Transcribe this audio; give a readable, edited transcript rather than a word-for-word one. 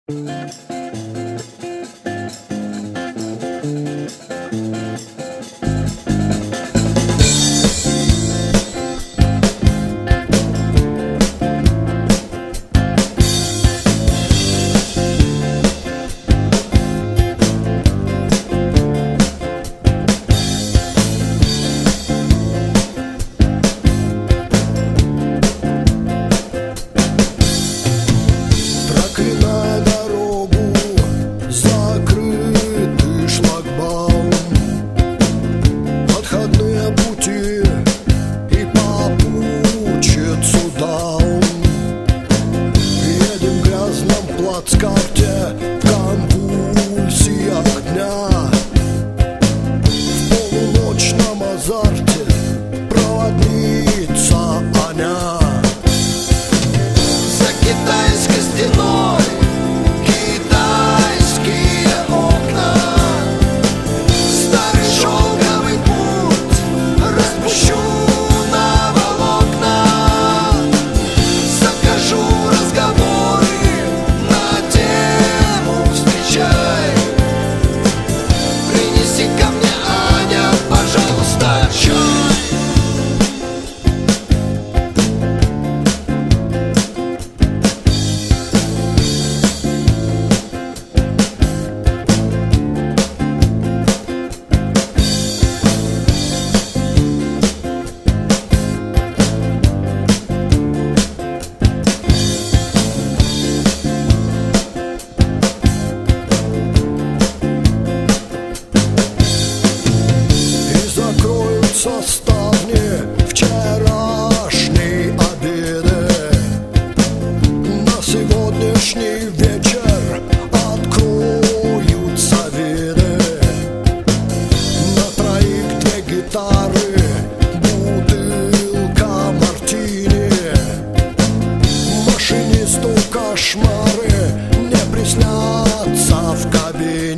Проклиная дорогу, закрытый шлагбаум, отходные пути и попутчицу даун. Едем в грязном плацкарте в конвульсиях дня, в полуночном азарте проводница Аня. За китайской стеной китайские окна, старый шелковый путь распущу на волокна. Закажу разговоры на тему встречай. Принеси ко мне, Аня, пожалуйста, чай. Ставни вчерашней обиды на сегодняшний вечер откроются виды. На троих две гитары, бутылка мартини. Машинисту кошмары не приснятся в кабине.